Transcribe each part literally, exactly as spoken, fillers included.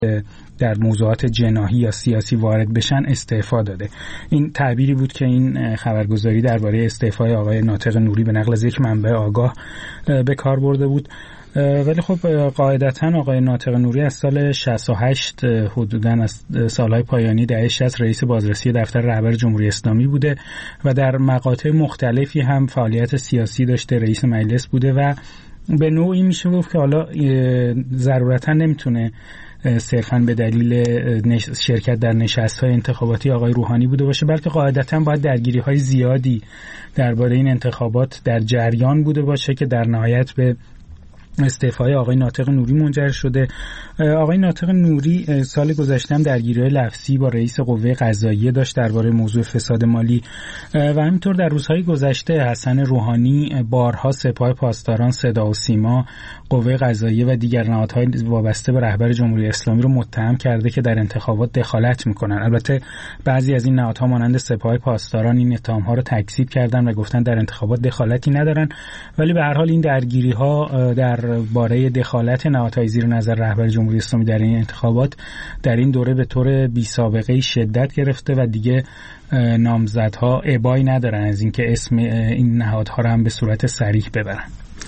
در موضوعات جناحی یا سیاسی وارد بشن استعفا داده. این تعبیری بود که این خبرگزاری درباره استعفای آقای ناطق نوری به نقل از یک منبع آگاه به کار برده بود. ولی خب قاعدتاً آقای ناطق نوری از سال شصت و هشت حدوداً از سالهای پایانی دهه شصت رئیس بازرسی دفتر رهبر جمهوری اسلامی بوده و در مقاطع مختلفی هم فعالیت سیاسی داشته، رئیس مجلس بوده و به نوعی میشه گفت که حالا ضرورتاً نمیتونه صرفاً به دلیل شرکت در نشست‌های انتخاباتی آقای روحانی بوده باشه، بلکه قاعدتاً باید درگیری‌های زیادی درباره این انتخابات در جریان بوده باشه که در نهایت به استعفای آقای ناطق نوری منجر شده. آقای ناطق نوری سال گذشته هم درگیری لفظی با رئیس قوه قضاییه داشت درباره موضوع فساد مالی و همینطور در روزهای گذشته حسن روحانی بارها سپاه پاسداران، صدا و سیما، قوه قضاییه و دیگر نهادهای وابسته به رهبر جمهوری اسلامی رو متهم کرده که در انتخابات دخالت میکنن. البته بعضی از این نهادها مانند سپاه پاسداران این اتهام‌ها رو تکذیب کردن و گفتن در انتخابات دخالتی ندارن، ولی به هر حال این درگیری‌ها در باره دخالت نهادهای زیر نظر رهبر جمهوری اسلامی در این انتخابات در این دوره به طور بی سابقه شدت گرفته و دیگه نامزدها ابایی ندارن از اینکه اسم این نهادها رو هم به صورت صریح ببرن.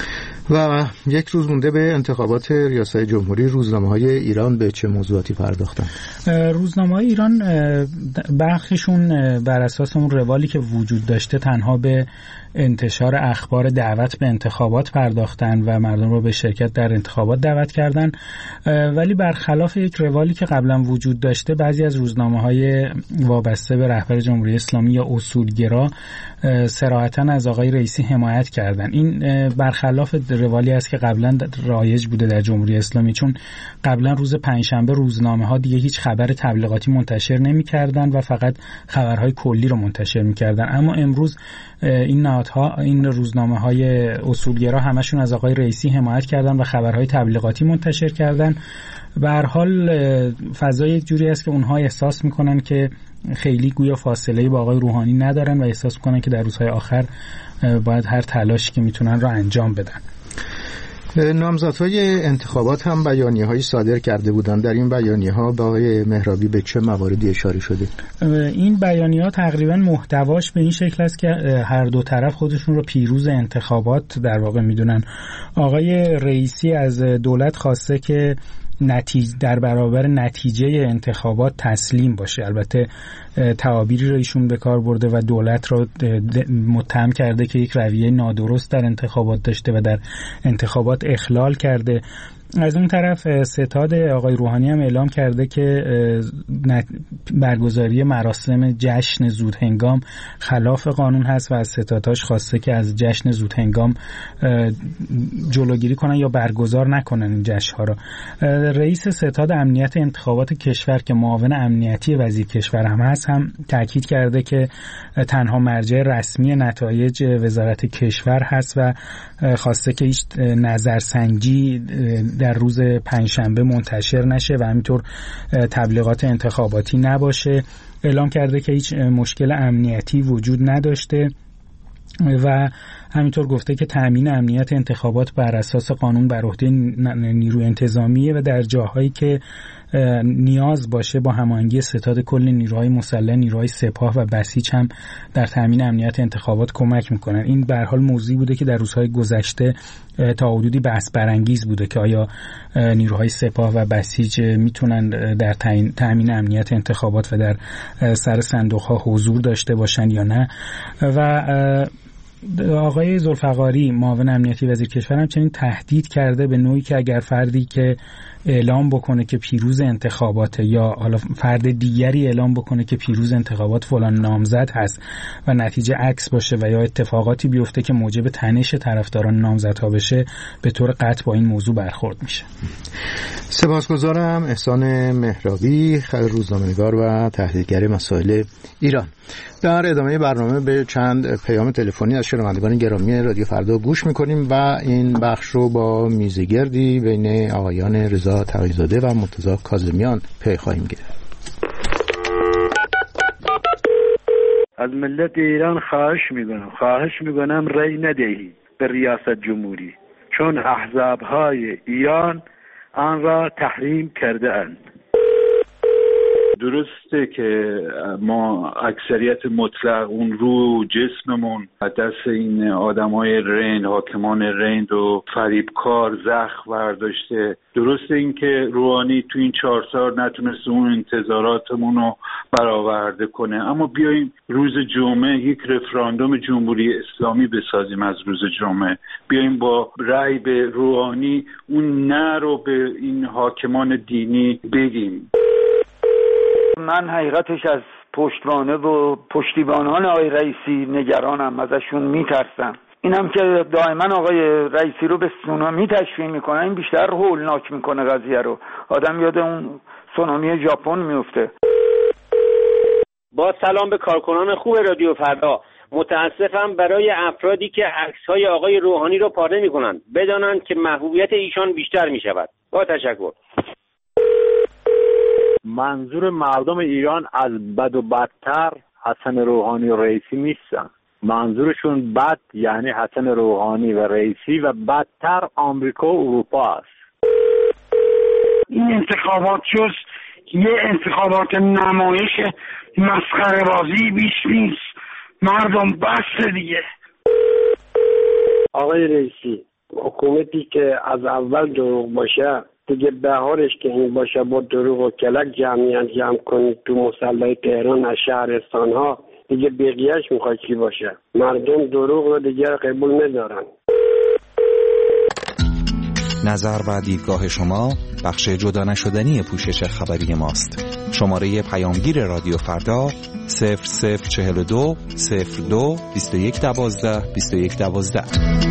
و یک روز مونده به انتخابات ریاست جمهوری، روزنامه‌های ایران به چه موضوعاتی پرداختن؟ روزنامه‌های ایران برخیشون بر اساس اون روالی که وجود داشته تنها به انتشار اخبار دعوت به انتخابات پرداختن و مردم رو به شرکت در انتخابات دعوت کردن، ولی برخلاف یک روالی که قبلا وجود داشته بعضی از روزنامه‌های وابسته به رهبر جمهوری اسلامی یا اصولگرا صراحتاً از آقای رئیسی حمایت کردن. این برخلاف روالی است که قبلا رایج بوده در جمهوری اسلامی، چون قبلا روز پنجشنبه روزنامه‌ها دیگه هیچ خبر تبلیغاتی منتشر نمی‌کردن و فقط خبرهای کلی رو منتشر می‌کردن، اما امروز این نهادها، این روزنامه‌های اصولگرا همشون از آقای رئیسی حمایت کردن و خبرهای تبلیغاتی منتشر کردن. به هر حال فضا یک جوری است که اونها احساس میکنن که خیلی گویا فاصله‌ای با آقای روحانی ندارن و احساس میکنن که در روزهای آخر باید هر تلاشی که میتونن رو انجام بدن. نامزدهای انتخابات هم بیانیه‌هایی صادر کرده بودند. در این بیانیه‌ها با آقای مهرابی به چه مواردی اشاره شده؟ این بیانیه‌ها تقریبا محتواش به این شکل است که هر دو طرف خودشون رو پیروز انتخابات در واقع میدونن. آقای رئیسی از دولت خواسته که نتیجه در برابر نتیجه انتخابات تسلیم باشه. البته تعابیری رو ایشون به کار برده و دولت رو متهم کرده که یک رویه نادرست در انتخابات داشته و در انتخابات اخلال کرده. از اون طرف ستاد آقای روحانی هم اعلام کرده که برگزاری مراسم جشن زودهنگام خلاف قانون هست و از ستادهاش خواسته که از جشن زودهنگام جلوگیری کنن یا برگزار نکنن این جشن‌ها را. رئیس ستاد امنیت انتخابات کشور که معاون امنیتی وزیر کشور هم هست هم تاکید کرده که تنها مرجع رسمی نتایج وزارت کشور هست و خواسته که هیچ نظرسنجی در روز پنجشنبه منتشر نشه و همینطور تبلیغات انتخاباتی نباشه. اعلام کرده که هیچ مشکل امنیتی وجود نداشته و همینطور گفته که تأمین امنیت انتخابات بر اساس قانون بر عهده نیروی انتظامیه و در جاهایی که نیاز باشه با هماهنگی ستاد کل نیروهای مسلح، نیروهای سپاه و بسیج هم در تأمین امنیت انتخابات کمک میکنن. این به هر حال موضوعی بوده که در روزهای گذشته تا حدودی بحث برانگیز بوده که آیا نیروهای سپاه و بسیج میتونن در تأمین امنیت انتخابات و در سر صندوق‌ها حضور داشته باشن یا نه. و آقای ذوالفقاری معاون امنیتی وزیر کشور هم چنین تهدید کرده به نوعی که اگر فردی که اعلام بکنه که پیروز انتخابات یا حالا فرد دیگری اعلام بکنه که پیروز انتخابات فلان نامزد هست و نتیجه عکس باشه و یا اتفاقاتی بیفته که موجب تنش طرفداران نامزدها بشه، به طور قطع با این موضوع برخورد میشه. سپاسگزارم. احسان مهرابی، روزنامه‌نگار و تحلیلگر مسائل ایران. در ادامه برنامه به چند پیام تلفنی از شنوندگان گرامی رادیو فردا گوش میکنیم و این بخش رو با میزگردی بین آقایان رضا تقی‌زاده و مرتضی کاظمیان پی خواهیم گرفت. از ملت ایران خواهش میکنم خواهش میکنم رأی ندهید به ریاست جمهوری، چون احزاب‌های ایران آن را تحریم کرده اند. درسته که ما اکثریت مطلق اون رو جسممون دست این آدمای رند، حاکمان رند و فریبکار زخم برداشته. درسته این که روحانی تو این چهار سال نتونست اون انتظاراتمون رو برآورده کنه، اما بیاییم روز جمعه یک رفراندوم جمهوری اسلامی بسازیم. از روز جمعه بیاییم با رأی به روحانی اون نه رو به این حاکمان دینی بگیم. من حقیقتش از پشتوانه و پشتیبانان آقای رئیسی نگرانم، ازشون میترسم. اینم که دائما آقای رئیسی رو به سونامی تشبیه میکنه، این بیشتر هولناک میکنه قضیه رو. آدم یاد اون سونامی ژاپن میفته. با سلام به کارکنان خوب رادیو فردا. متاسفم برای افرادی که عکس‌های آقای روحانی رو پاره میکنند، بدانند که محبوبیت ایشان بیشتر میشود. با تشکر. منظور مردم ایران از بد و بدتر حسن روحانی و رئیسی نیستن. منظورشون بد یعنی حسن روحانی و رئیسی و بدتر آمریکا و اروپا است. این انتخابات جز یه انتخابات نمایش مسخره بازی بیش نیست. مردم بس دیگه. آقای رئیسی، حکومتی که از اول دروغ باشه دیگه بهارش که این باشه با دروغ و کلک جمعیت جمع کنید تو مسلح تهران از شهرستان ها، دیگه بقیهش میخواد چی باشه؟ مردم دروغ رو دیگه قبول ندارن. نظر و دیدگاه شما بخش جدا نشدنی پوشش خبری ماست. شماره پیامگیر رادیو فردا صفر صفر چهل و دو صفر دو بیست و یک دوازده بیست و یک دوازده.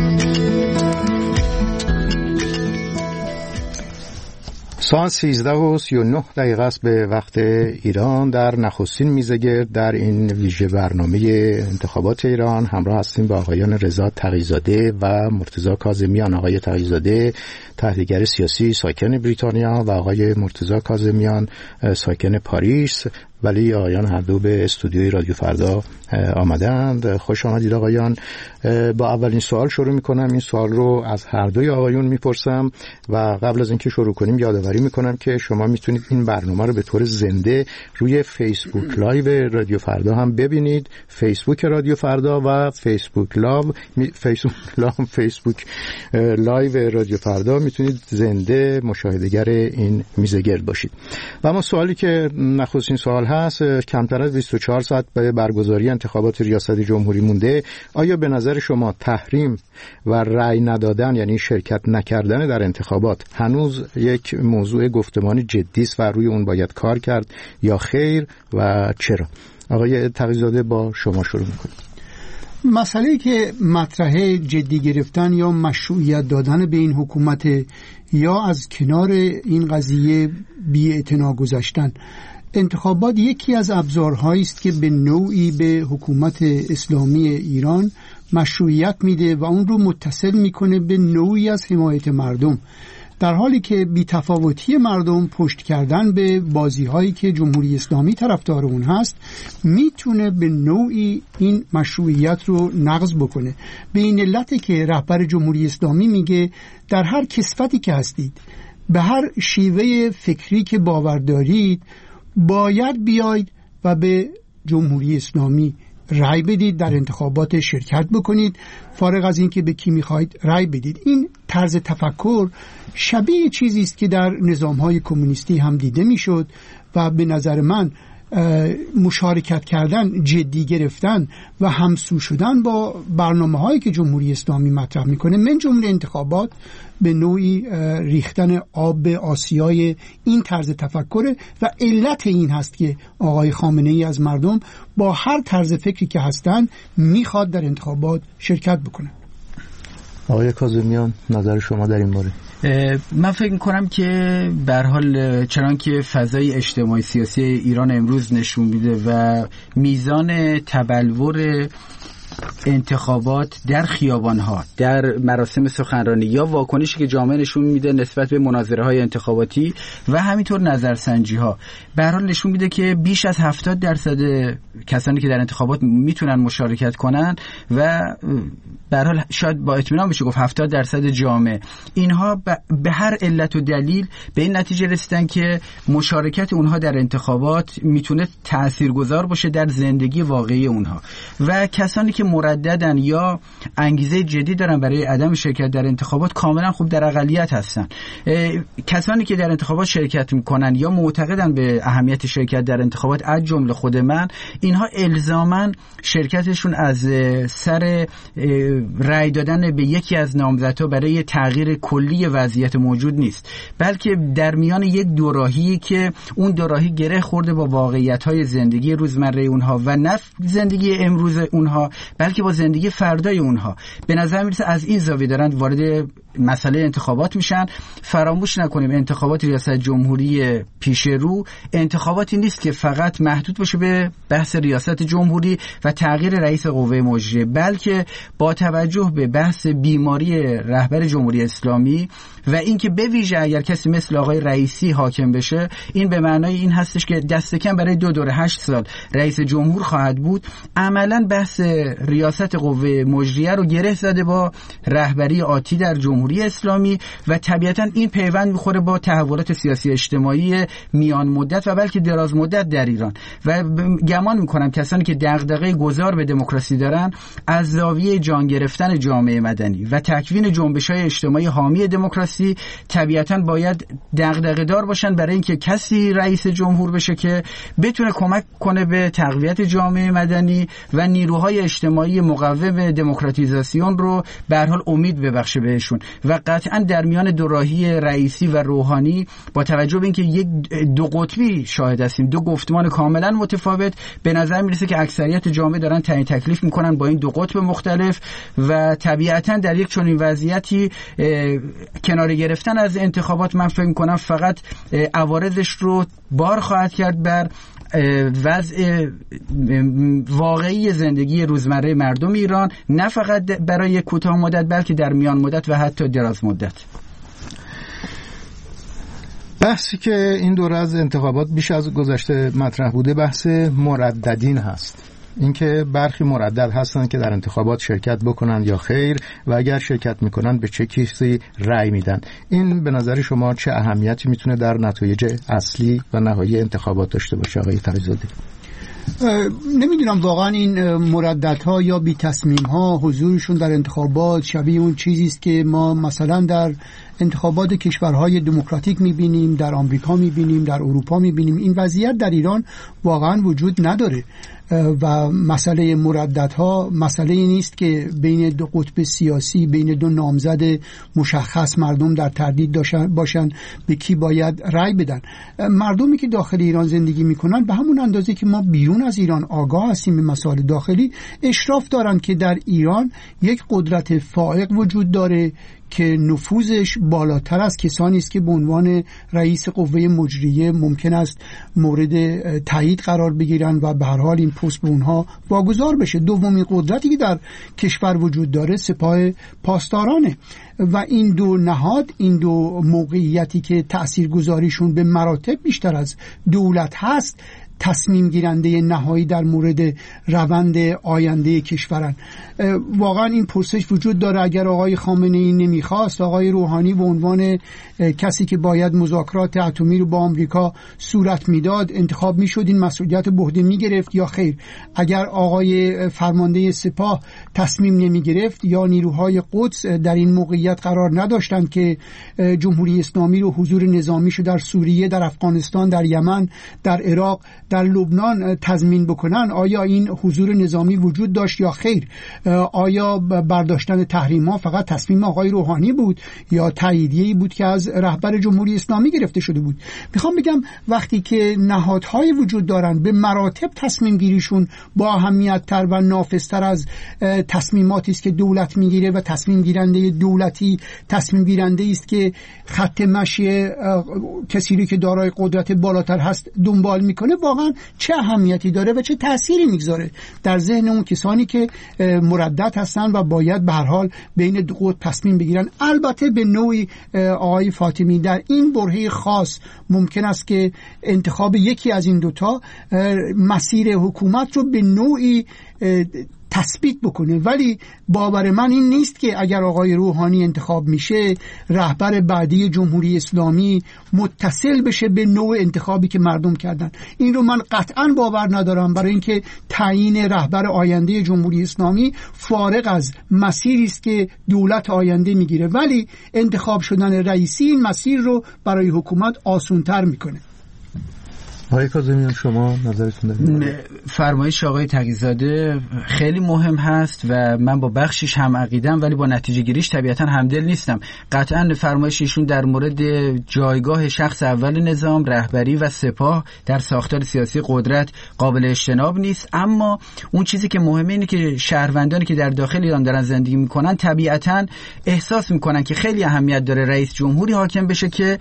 ساعت سیزده و سی و نه دقیقه است به وقت ایران. در نخستین میزگرد در این ویژه برنامه انتخابات ایران همراه هستیم با آقایان رضا تقی‌زاده و مرتضی کاظمیان. آقای تقی‌زاده تحلیلگر سیاسی ساکن بریتانیا و آقای مرتضی کاظمیان ساکن پاریس، ولی آقایان هر دو به استودیوی رادیو فردا آمدند. خوش آمدید آقایان. با اولین سوال شروع میکنم. این سوال رو از هر دوی آقایون میپرسم و قبل از اینکه شروع کنیم یادآوری میکنم که شما میتونید این برنامه رو به طور زنده روی فیسبوک لایو رادیو فردا هم ببینید. فیسبوک رادیو فردا و فیسبوک لایو فیسبوک لایو فیسبوک لایو رادیو فردا میتونید زنده مشاهدهگر این میزگرد باشید. و اما سوالی که نخستین سوال هست، کمتر از بیست و چهار ساعت به برگزاری انتخابات ریاست جمهوری مونده، آیا به نظر شما تحریم و رأی ندادن یعنی شرکت نکردن در انتخابات هنوز یک موضوع گفتمانی جدی است و روی اون باید کار کرد یا خیر و چرا؟ آقای تقی‌زاده با شما شروع میکنیم. مسئله که مطرحه جدی گرفتن یا مشروعیت دادن به این حکومت یا از کنار این قضیه بی‌اعتنا گذاشتن، انتخابات یکی از ابزارهایی است که به نوعی به حکومت اسلامی ایران مشروعیت میده و اون رو متصل میکنه به نوعی از حمایت مردم، در حالی که بی‌تفاوتی مردم پشت کردن به بازی‌هایی که جمهوری اسلامی طرفدار اون هست میتونه به نوعی این مشروعیت رو نقض بکنه. به این علته که رهبر جمهوری اسلامی میگه در هر کسوتی که هستید، به هر شیوه فکری که باور دارید، باید بیاید و به جمهوری اسلامی رای بدید، در انتخابات شرکت بکنید، فارغ از این که به کی میخواید رای بدید. این طرز تفکر شبیه چیزی است که در نظام‌های کمونیستی هم دیده میشد و به نظر من مشارکت کردن، جدی گرفتن و همسو شدن با برنامه‌هایی که جمهوری اسلامی مطرح میکنه، من جمله انتخابات، به نوعی ریختن آب به آسیای این طرز تفکر و علت این هست که آقای خامنه‌ای از مردم با هر طرز فکری که هستن میخواد در انتخابات شرکت بکنه. آقای کاظمیان، نظر شما در این باره؟ من فکر میکنم که به هر حال چنان که فضای اجتماعی سیاسی ایران امروز نشون میده و میزان تبلور انتخابات، در خیابان‌ها، در مراسم سخنرانی یا واکنشی که جامعه نشون میده نسبت به مناظره‌های انتخاباتی و همینطور نظرسنجی‌ها، به هر حال نشون میده که بیش از هفتاد درصد کسانی که در انتخابات میتونن مشارکت کنن و به هر حال شاید با اطمینان بشه گفت هفتاد درصد جامعه، اینها به هر علت و دلیل به این نتیجه رسیدن که مشارکت اونها در انتخابات میتونه تاثیرگذار باشه در زندگی واقعی اونها و کسانی که مرددن یا انگیزه جدی دارن برای عدم شرکت در انتخابات کاملا خوب در اقلیت هستن. کسانی که در انتخابات شرکت میکنن یا معتقدن به اهمیت شرکت در انتخابات از جمله خود من، اینها الزاماً شرکتشون از سر رأی دادن به یکی از نامزدها برای تغییر کلی وضعیت موجود نیست، بلکه در میان یک دوراهی که اون دوراهی گره خورده با واقعیت‌های زندگی روزمره اونها و نه زندگی امروز اونها بلکه با زندگی فردای اونها. به نظر میرسه از این زاویه دارن وارد مسئله انتخابات میشن. فراموش نکنیم انتخابات ریاست جمهوری پیش رو انتخاباتی نیست که فقط محدود باشه به بحث ریاست جمهوری و تغییر رئیس قوه مجریه، بلکه با توجه به بحث بیماری رهبر جمهوری اسلامی و اینکه به ویژه اگر کسی مثل آقای رئیسی حاکم بشه، این به معنای این هستش که دست کم برای دو دوره هشت سال رئیس جمهور خواهد بود. عملاً بحث ریاست قوه مجریه رو گره زده با رهبری آتی در جمهوری اسلامی و طبیعتاً این پیوند میخوره با تحولات سیاسی اجتماعی میان مدت و بلکه دراز مدت در ایران و گمان میکنم کسانی که دغدغه گذار به دموکراسی دارن از زاویه جان گرفتن جامعه مدنی و تکوین جنبش‌های اجتماعی حامی دموکراسی طبیعتاً باید دغدغه دار باشن برای اینکه کسی رئیس جمهور بشه که بتونه کمک کنه به تقویت جامعه مدنی و نیروهای اجتماعی مقوم دموکراتیزاسیون رو به هر حال امید ببخشه بهشون. و قطعاً در میان دوراهی رئیسی و روحانی با توجه به اینکه یک دو قطبی شاهد هستیم، دو گفتمان کاملا متفاوت، به نظر میرسه که اکثریت جامعه دارن تعیین تکلیف میکنن با این دو قطب مختلف و طبیعتاً در یک چنین وضعیتی کنار گرفتن از انتخابات من فکر میکنم فقط عوارضش رو بار خواهد کرد بر وضع واقعی زندگی روزمره مردم ایران، نه فقط برای کوتاه مدت بلکه در میان مدت و حتی دراز مدت. بحثی که این دوره از انتخابات بیش از گذشته مطرح بوده بحث مرددین هست، اینکه برخی مردد هستن که در انتخابات شرکت بکنن یا خیر و اگر شرکت میکنن به چه کسی رأی میدن. این به نظر شما چه اهمیتی میتونه در نتایج اصلی و نهایی انتخابات داشته باشه آقای تاج‌زاده؟ نمیدونم واقعا این مرددها یا بی تصمیم ها حضورشون در انتخابات شبیه اون چیزی است که ما مثلا در انتخابات کشورهای دموکراتیک میبینیم، در آمریکا میبینیم، در اروپا میبینیم. این وضعیت در ایران واقعا وجود نداره و مسئله مرددها مسئله نیست که بین دو قطب سیاسی، بین دو نامزد مشخص مردم در تردید باشن به کی باید رأی بدن. مردمی که داخل ایران زندگی میکنن به همون اندازه که ما بیرون از ایران آگاه هستیم به مسائل داخلی، اشراف دارن که در ایران یک قدرت فائق وجود داره که نفوذش بالاتر از کسانی است که به عنوان رئیس قوه مجریه ممکن است مورد تایید قرار بگیرن و به هر حال این پست به اونها واگذار بشه. دومین قدرتی که در کشور وجود داره سپاه پاسدارانه و این دو نهاد، این دو موقعیتی که تاثیرگذاریشون به مراتب بیشتر از دولت هست، تصمیم گیرنده نهایی در مورد روند آینده کشورن. واقعا این پرسش وجود داره اگر آقای خامنه ای نمیخواست آقای روحانی به عنوان کسی که باید مذاکرات اتمی رو با آمریکا صورت میداد انتخاب میشد، این مسئولیت به عهده میگرفت یا خیر؟ اگر آقای فرمانده سپاه تصمیم نمیگرفت یا نیروهای قدس در این موقعیت قرار نداشتند که جمهوری اسلامی رو حضور نظامیشو در سوریه، در افغانستان، در یمن، در عراق، در لبنان تضمین بکنن، آیا این حضور نظامی وجود داشت یا خیر؟ آیا برداشتن تحریم ها فقط تصمیم آقای روحانی بود یا تاییدیه‌ای بود که از رهبر جمهوری اسلامی گرفته شده بود؟ میخوام بگم وقتی که نهادهای وجود دارن به مراتب تصمیم گیریشون با اهمیت تر و نافذتر از تصمیماتی است که دولت میگیره و تصمیم گیرنده دولتی تصمیم گیرنده است که خط مشی کسی که دارای قدرت بالاتر هست دنبال میکنه، واقعا واقعا چه اهمیتی داره و چه تأثیری میگذاره در ذهن اون کسانی که مردد هستن و باید به هر حال بین دو قطب تصمیم بگیرن. البته به نوعی آقای فاطمی در این برهه خاص ممکن است که انتخاب یکی از این دوتا مسیر حکومت رو به نوعی تثبیت بکنه، ولی باور من این نیست که اگر آقای روحانی انتخاب میشه رهبر بعدی جمهوری اسلامی متصل بشه به نوع انتخابی که مردم کردن. این رو من قطعا باور ندارم، برای اینکه تعیین رهبر آینده جمهوری اسلامی فارغ از مسیری است که دولت آینده میگیره، ولی انتخاب شدن رئیسی این مسیر رو برای حکومت آسان‌تر میکنه. آقای کاظمیان شما نظرتون دارید؟ فرمایش آقای تقی‌زاده خیلی مهم هست و من با بخشش هم عقیدم ولی با نتیجه گیریش طبیعتا همدل نیستم. قطعا فرمایش ایشون در مورد جایگاه شخص اول نظام، رهبری و سپاه در ساختار سیاسی قدرت قابل اجتناب نیست، اما اون چیزی که مهمه اینه که شهروندانی که در داخل ایران دارن زندگی میکنن طبیعتا احساس میکنن که خیلی اهمیت داره رئیس جمهوری حاکم بشه که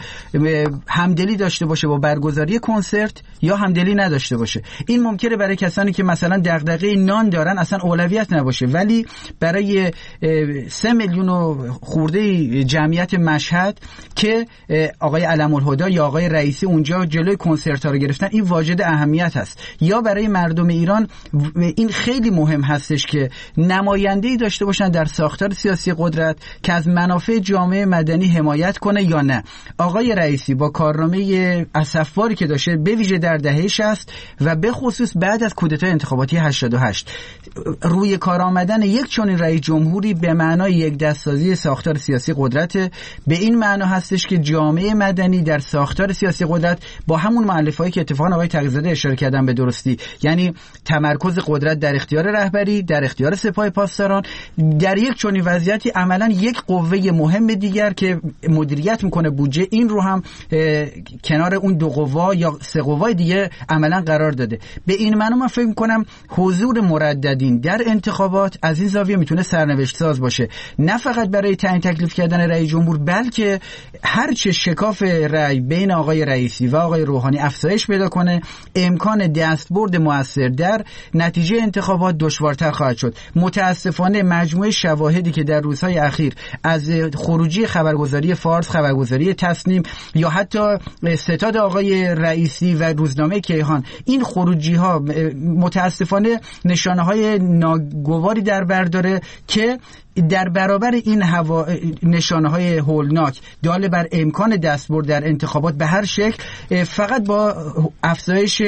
همدلی داشته باشه با برگزاری کنسرت یا همدلی نداشته باشه. این ممکنه برای کسانی که مثلا دغدغه نان دارن اصلا اولویت نباشه، ولی برای سه میلیون و خورده جمعیت مشهد که آقای علم‌الهدی یا آقای رئیسی اونجا جلوی کنسرت ها رو گرفتن این واجد اهمیت هست. یا برای مردم ایران این خیلی مهم هستش که نماینده‌ای داشته باشن در ساختار سیاسی قدرت که از منافع جامعه مدنی حمایت کنه یا نه. آقای رئیسی با کارنامه اسفباری که داشته به ویژه در دهه شصت و به خصوص بعد از کودتای انتخاباتی هشتاد و هشت روی کار آمدن یک چنین رئیس جمهوری به معنای یک دستسازی ساختار سیاسی قدرت، به این معنا هستش که جامعه مدنی در ساختار سیاسی قدرت با همون مؤلفه‌ای که اتفاقا آقای تقی‌زاده اشاره کردن به درستی، یعنی تمرکز قدرت در اختیار رهبری، در اختیار سپاه پاسداران، در یک چنین وضعیتی عملاً یک قوه مهم دیگر که مدیریت میکنه بودجه این رو هم کنار اون دو قوا یا سه قوای دیگه عملاً قرار داده. به این معنی من فکر می‌کنم حضور مرددین در انتخابات از این زاویه میتونه سرنوشت ساز باشه، نه فقط برای تعیین تکلیف کردن رئیس جمهور، بلکه هر چه شکاف رأی بین آقای رئیسی و آقای روحانی افزایش پیدا کنه امکان دستبرد موثر در نتیجه انتخابات دشوارتر خواهد شد. متاسفانه مجموعه شواهدی که در روزهای اخیر از خروجی خبرگزاری فارس، خبرگزاری تصنیم یا حتی ستاد آقای رئیسی و روزنامه کیهان، این خروجی ها متاسفانه نشانه های ناگواری در بر داره که در برابر این هوا نشانه های هولناک دال بر امکان دستبرد در انتخابات به هر شکل فقط با افزایش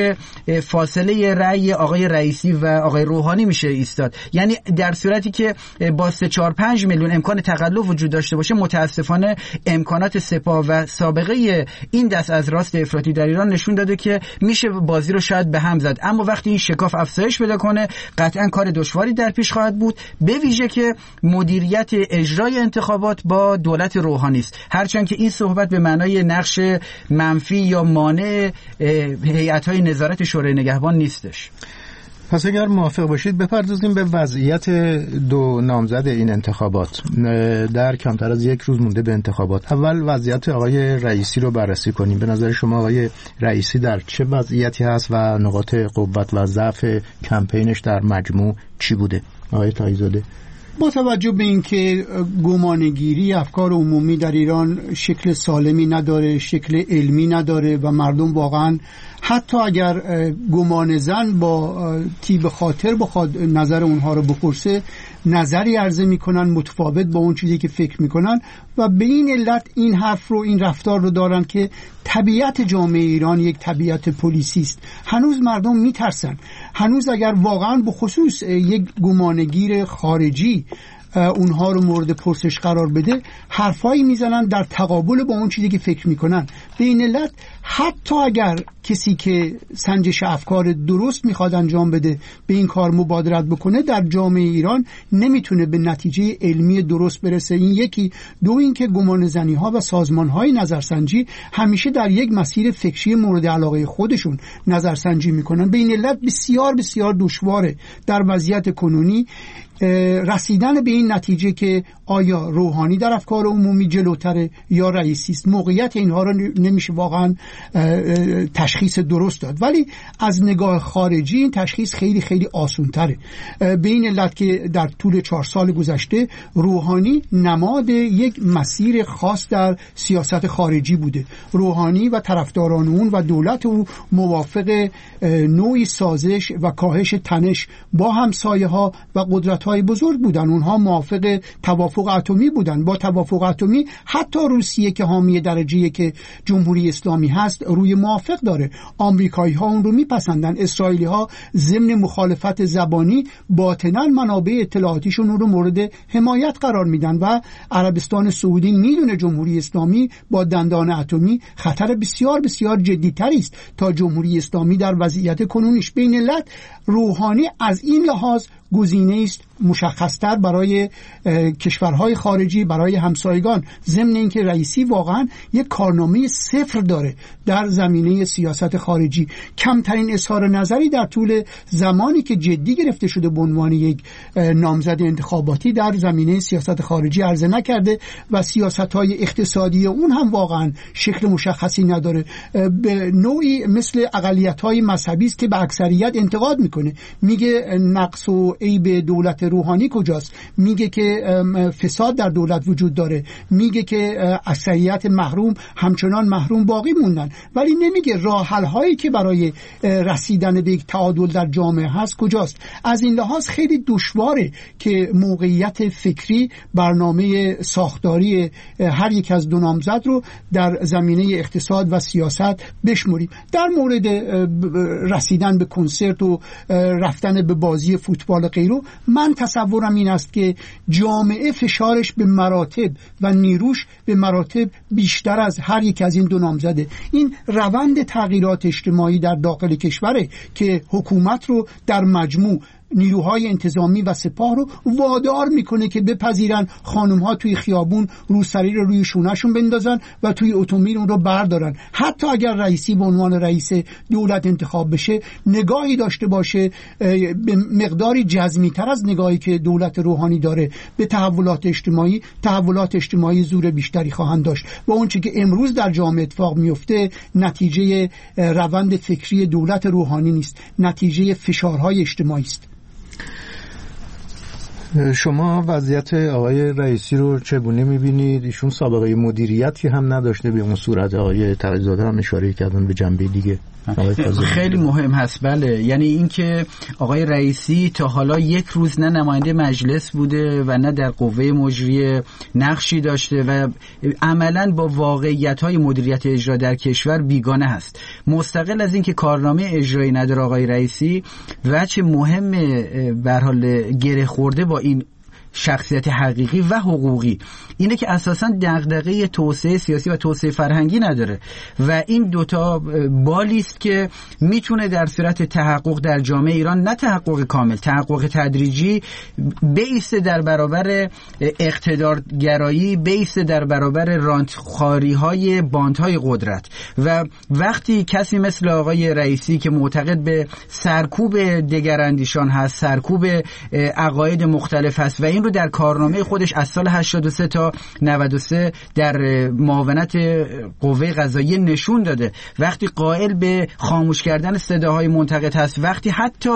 فاصله رأی آقای رئیسی و آقای روحانی میشه ایستاد. یعنی در صورتی که با سه چهار پنج میلیون امکان تقلب وجود داشته باشه، متاسفانه امکانات سپاه و سابقه این دست از راست افراطی در ایران نشون داده که میشه بازی رو شاید به هم زد، اما وقتی این شکاف افزایش پیدا کنه قطعا کار دشواری در پیش خواهد بود، به ویژه که مدیریت اجرای انتخابات با دولت روحانی است. هرچند که این صحبت به معنای نقش منفی یا مانع هیئت‌های نظارت شورای نگهبان نیستش. پس اگر موافق باشید بپردازیم به وضعیت دو نامزد این انتخابات در کمتر از یک روز مونده به انتخابات. اول وضعیت آقای رئیسی رو بررسی کنیم. به نظر شما آقای رئیسی در چه وضعیتی هست و نقاط قوت و ضعف کمپینش در مجموع چی بوده؟ آقای تقی‌زاده. با توجه به اینکه گمانه‌گیری افکار عمومی در ایران شکل سالمی نداره، شکل علمی نداره و مردم واقعا حتی اگر گمان زن با تیب خاطر بخواد نظر اونها رو بپرسه نظری عرضه میکنن متفاوت با اون چیزی که فکر میکنن و به این علت این حرف رو، این رفتار رو دارن که طبیعت جامعه ایران یک طبیعت پلیسی است. هنوز مردم میترسن، هنوز اگر واقعا به خصوص یک گمانه‌گیر خارجی اونها رو مورد پرسش قرار بده حرفایی میزنن در تقابل با اون چیزی که فکر میکنن. به این علت حتی اگر کسی که سنجش افکار درست میخواد انجام بده به این کار مبادرت بکنه در جامعه ایران نمیتونه به نتیجه علمی درست برسه. این یکی. دو اینکه گمانه‌زنی ها و سازمان های نظرسنجی همیشه در یک مسیر فکری مورد علاقه خودشون نظرسنجی میکنن. به این علت بسیار بسیار دشواره در وضعیت کنونی رسیدن به این نتیجه که آیا روحانی در افکار عمومی جلوتره یا رئیسی است. موقعیت اینها رو نمیشه واقعا تشخیص درست داد. ولی از نگاه خارجی این تشخیص خیلی خیلی آسان تره. به این علت که در طول چهار سال گذشته روحانی نماد یک مسیر خاص در سیاست خارجی بوده. روحانی و طرفداران اون و دولت او موافق نوعی سازش و کاهش تنش با همسایه ها و قدرت های بزرگ بودن. اونها موافق توافق اتمی بودن. با توافق اتمی حتی روسیه که حامی درجه که جمهوری اسلامی هست روی موافق داره. آمریکایی ها اون رو میپسندن. اسرائیلی ها ضمن مخالفت زبانی باطنا منابع اطلاعاتیشون اون رو مورد حمایت قرار میدن و عربستان سعودی میدونه جمهوری اسلامی با دندان اتمی خطر بسیار بسیار جدی‌تری است تا جمهوری اسلامی در وضعیت کنونیش. به این علت روحانی از این لحاظ گزینه است مشخص‌تر برای کشورهای خارجی، برای همسایگان، ضمن اینکه رئیسی واقعا یک کارنامه صفر داره در زمینه سیاست خارجی. کمترین اظهار نظری در طول زمانی که جدی گرفته شده به عنوان یک نامزد انتخاباتی در زمینه سیاست خارجی عرضه نکرده و سیاست‌های اقتصادی اون هم واقعا شکل مشخصی نداره. به نوعی مثل اقلیت‌های مذهبی است که به اکثریت انتقاد میکنه، میگه نقص و عیب دولت روحانی کجاست، میگه که فساد در دولت وجود داره، میگه که اکثریت محروم همچنان محروم باقی موندن، ولی نمیگه راه حل هایی که برای رسیدن به یک تعادل در جامعه هست کجاست. از این لحاظ خیلی دشواره که موقعیت فکری، برنامه ساختاری هر یک از دو نامزد رو در زمینه اقتصاد و سیاست بشمریم. در مورد رسیدن به کنسرت و رفتن به بازی فوتبال غیره، من تصورم این است که جامعه فشارش به مراتب و نیروش به مراتب بیشتر از هر یک از این دو نامزده. این روند تغییرات اجتماعی در داخل کشوره که حکومت رو در مجموع نیروهای انتظامی و سپاه رو وادار میکنه که بپذیرن خانم‌ها توی خیابون روسری رو روی شونه‌شون بندازن و توی اتومبیل اون رو بردارن. حتی اگر رئیسی به عنوان رئیس دولت انتخاب بشه، نگاهی داشته باشه به مقداری جزمی‌تر از نگاهی که دولت روحانی داره به تحولات اجتماعی، تحولات اجتماعی زور بیشتری خواهند داشت و اون چیزی که امروز در جامعه اتفاق میفته نتیجه روند فکری دولت روحانی نیست، نتیجه فشارهای اجتماعی است. شما وضعیت آقای رئیسی رو چگونه می‌بینید؟ ایشون سابقه مدیریتی هم نداشته به اون صورت. آقای تقی‌زاده هم اشاره کردن به جنبه دیگه. خیلی مهم هست. بله، یعنی اینکه آقای رئیسی تا حالا یک روز نه نماینده مجلس بوده و نه در قوه مجریه نقشی داشته و عملاً با واقعیت‌های مدیریت اجرا در کشور بیگانه هست. مستقل از اینکه کارنامه اجرایی نداره آقای رئیسی، وجه مهم به هر حال گره خورده با این شخصیت حقیقی و حقوقی اینه که اساساً دغدغه توسعه سیاسی و توسعه فرهنگی نداره و این دوتا بالی است که میتونه در صورت تحقق در جامعه ایران، نه تحقق کامل، تحقق تدریجی، بیسته در برابر اقتدارگرایی، بیسته در برابر رانتخواری های باندهای قدرت. و وقتی کسی مثل آقای رئیسی که معتقد به سرکوب دگراندیشان هست، سرکوب عقاید مختلف هست و این رو در کارنامه خودش از سال هشتاد و سه تا نود و سه در معاونت قوه قضاییه نشون داده، وقتی قائل به خاموش کردن صداهای منتقد هست، وقتی حتی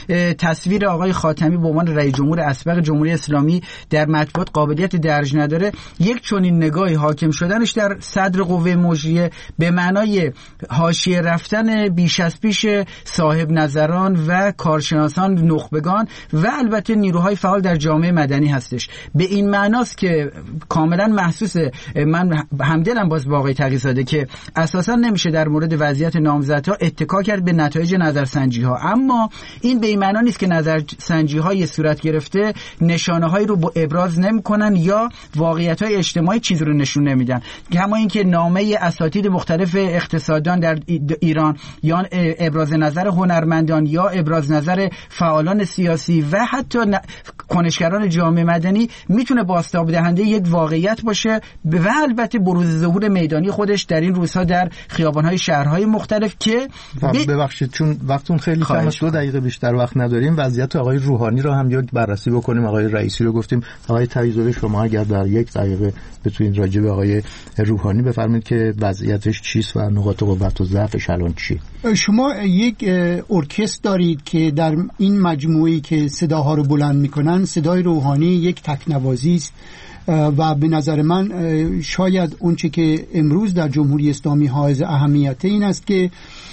تصویر آقای خاتمی به عنوان رئیس جمهور اسبق جمهوری اسلامی در مطبوعات قابلیت درج نداره، یک چنین نگاهی حاکم شدنش در صدر قوه مجریه به معنای حاشیه رفتن بیش از پیش صاحب نظران و کارشناسان نخبگان و البته نیروهای فعال در جامعه مدنی هستش. به این معناست که کاملا محسوسه. من همدلم باز با آقای تقی‌زاده که اساسا نمیشه در مورد وضعیت نامزدها اتکا کرد به نتایج نظرسنجی ها، اما این به این معنی نیست که نظرسنجی های صورت گرفته نشانه هایی رو با ابراز نمیکنن یا واقعیت های اجتماعی چیز رو نشون نمیدن. کما اینکه نامه اساتید مختلف اقتصاددان در ایران یا ابراز نظر هنرمندان یا ابراز نظر فعالان سیاسی و حتی کنشگران جامعه جامعه مدنی میتونه بازتاب دهنده یک واقعیت باشه و البته بروز ظهور میدانی خودش در این روزها در خیابان‌های شهرهای مختلف که ب... ببخشید چون وقتتون خیلی کم است، دو دقیقه بیشتر وقت نداریم. وضعیت آقای روحانی رو هم یک بررسی بکنیم. آقای رئیسی رو گفتیم. آقای تاییزاده شما اگر در یک دقیقه بتونید راجع به آقای روحانی بفرمایید که وضعیتش چیست و نقاط قوت و ضعفش الان چی؟ شما یک ارکستر دارید که در این مجموعه‌ای که صداها رو بلند میکنن صدای روحانی یک تکنوازی است و به نظر من شاید اونچه که امروز در جمهوری اسلامی حائز اهمیت این است که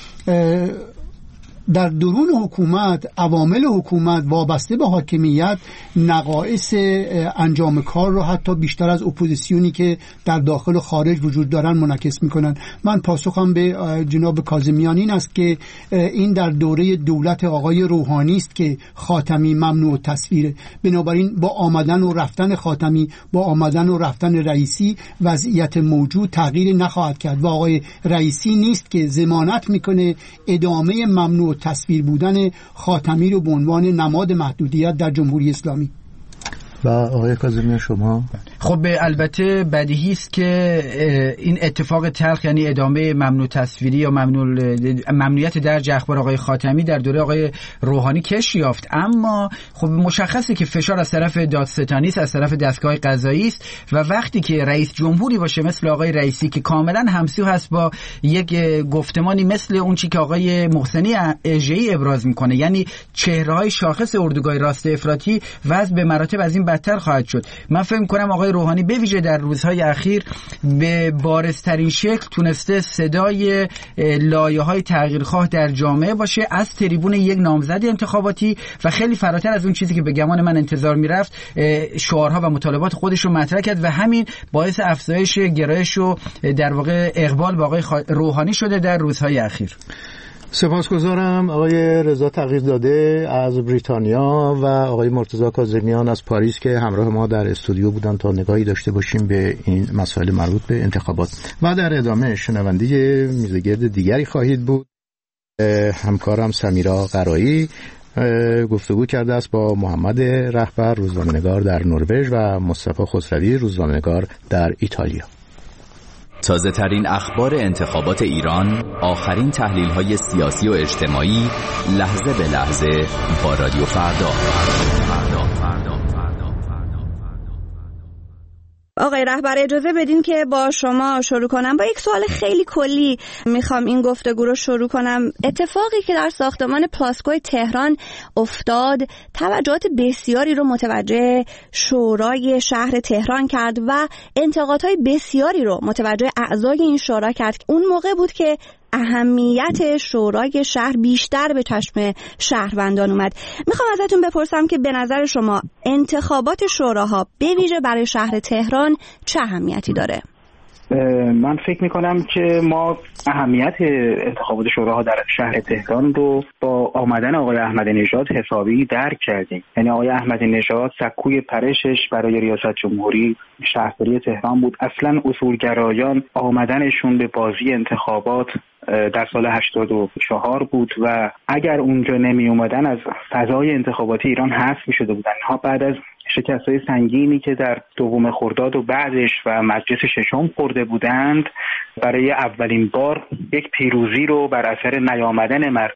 در درون حکومت عوامل حکومت وابسته به حاکمیت نقایص انجام کار رو حتی بیشتر از اپوزیسیونی که در داخل و خارج وجود دارن منعکس میکنن. من پاسخم به جناب کاظمیان این است که این در دوره دولت آقای روحانی است که خاتمی ممنوع تصویره. بنابراین با آمدن و رفتن خاتمی، با آمدن و رفتن رئیسی وضعیت موجود تغییر نخواهد کرد و آقای رئیسی نیست که ضمانت میکنه ادامه ممنوع تصویر بودن خاتمی رو به عنوان نماد محدودیت در جمهوری اسلامی. و آقای کاظمیان شما؟ خب البته بدیهی است که این اتفاق تلخ یعنی ادامه ممنوع تصویری یا ممنوع ممنوعیت درج اخبار آقای خاتمی در دوره آقای روحانی کش یافت، اما خب مشخصه که فشار از طرف دادستانی است، از طرف دستگاه قضایی است و وقتی که رئیس جمهوری باشه مثل آقای رئیسی که کاملا همسو هست با یک گفتمانی مثل اون چی که آقای محسنی اژه‌ای ابراز میکنه، یعنی چهره‌های شاخص اردوگاه راست افراطی، وضع به مراتب از این بدتر خواهد شد. من فکر کنم آقای روحانی به ویژه در روزهای اخیر به بارزترین شکل تونسته صدای لایه‌های تغییرخواه در جامعه باشه از تریبون یک نامزد انتخاباتی و خیلی فراتر از اون چیزی که به گمان من انتظار میرفت شعارها و مطالبات خودش رو مطرح کرد و همین باعث افزایش گرایش و در واقع اقبال به آقای روحانی شده در روزهای اخیر. سپاسگزارم آقای رضا تغییرداده از بریتانیا و آقای مرتضی کاظمیان از پاریس که همراه ما در استودیو بودن تا نگاهی داشته باشیم به این مسائل مربوط به انتخابات. و در ادامه شنونده میزگرد دیگری خواهید بود. همکارم سمیرا قرایی گفتگو کرده است با محمد رهبر روزنامه‌نگار در نروژ و مصطفی خسروی روزنامه‌نگار در ایتالیا. تازه ترین اخبار انتخابات ایران، آخرین تحلیل های سیاسی و اجتماعی، لحظه به لحظه با رادیو فردا. آقای رهبر اجازه بدین که با شما شروع کنم. با یک سوال خیلی کلی میخوام این گفتگو رو شروع کنم. اتفاقی که در ساختمان پلاسکوی تهران افتاد توجهات بسیاری رو متوجه شورای شهر تهران کرد و انتقادهای بسیاری رو متوجه اعضای این شورا کرد. اون موقع بود که اهمیت شورای شهر بیشتر به چشم شهروندان اومد. میخوام ازتون بپرسم که به نظر شما انتخابات شوراها به ویژه برای شهر تهران چه اهمیتی داره؟ من فکر میکنم که ما اهمیت انتخابات شوراها در شهر تهران رو با آمدن آقای احمدی نژاد حسابی درک کردیم. یعنی آقای احمدی نژاد سکوی پرشش برای ریاست جمهوری شهرداری تهران بود. اصلا اصولگرایان آمدنشون به بازی انتخابات در سال هشتاد و چهار بود و اگر اونجا نمی اومدن از فضای انتخاباتی ایران حذف می شده بودن. ها بعد از شکست‌های سنگینی که در دوم خرداد و بعدش و مجلس ششم خورده بودند برای اولین بار یک پیروزی رو بر اثر نیامدن